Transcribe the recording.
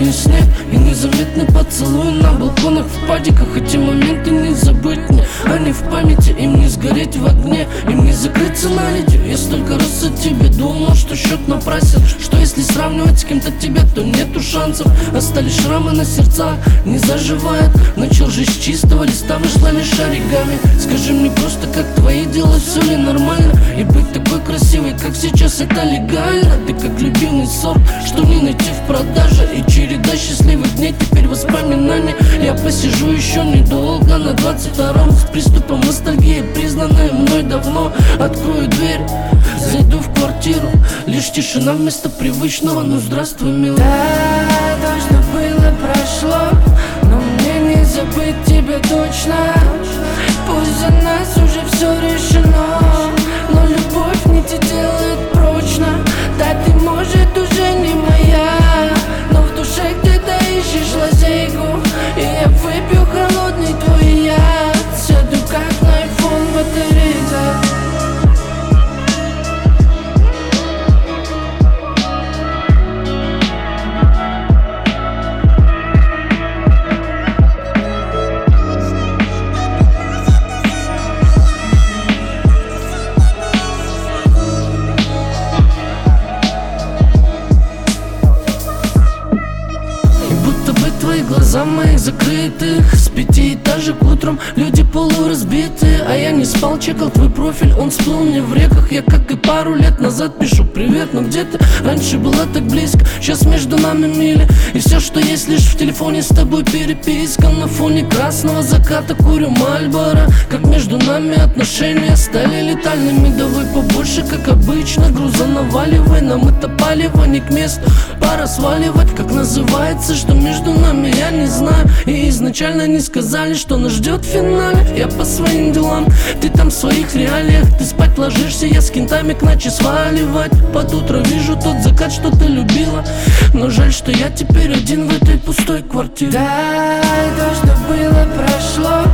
осенью снег и незаметный поцелуй на балконах, в падиках. Эти моменты не забыть мне, они в памяти, им не сгореть в огне, им не закрыться наледью. Я столько раз о тебе думал, что счет напрасен, что если сравнивать с кем-то тебя, то нету шансов. Остались шрамы на сердцах, не заживает. Начал жизнь с чистого листа, вышла лишь оригами. Скажи мне просто, как твои дела, все ли нормально? И быть такой красивой, как сейчас, это легально? Ты как любимый сорт, что не найти в продаже. И череда счастливых дней, теперь воспоминания. Я посижу еще недолго на 22-м с приступом ностальгии, признанной мной давно. Открою дверь, зайду в квартиру, лишь тишина вместо привычного. Ну здравствуй, милый. Да, то, что было, прошло, но мне не забыть тебя точно. Пусть за нас уже все решено, но любовь не те делает прочно. Да, ты, может, уже не моя, но в душе где-то ищешь лазейку, и я выпью холодный твой яд. Сяду как на айфон батарейка. Твои глаза моих закрытых, с 5 этажек утром люди полуразбитые. А я не спал, чекал твой профиль, он всплыл мне в реках. Я, как и пару лет назад, пишу привет, но где ты? Раньше была так близко, сейчас между нами мили. И все, что есть, лишь в телефоне с тобой переписка. На фоне красного заката курю Мальборо. Как между нами отношения стали летальными. Давай побольше, как обычно, груза наваливай. Нам это палево не к месту, пора сваливать. Как называется, что между нами, я не знаю. И изначально не сказали, что нас ждет в финале. Я по своим делам, ты там в своих реалиях. Ты спать ложишься, я с кентами к ночи сваливать. Под утро вижу тот закат, что ты любила, но жаль, что я теперь один в этой пустой квартире. Да, то, что было, прошло,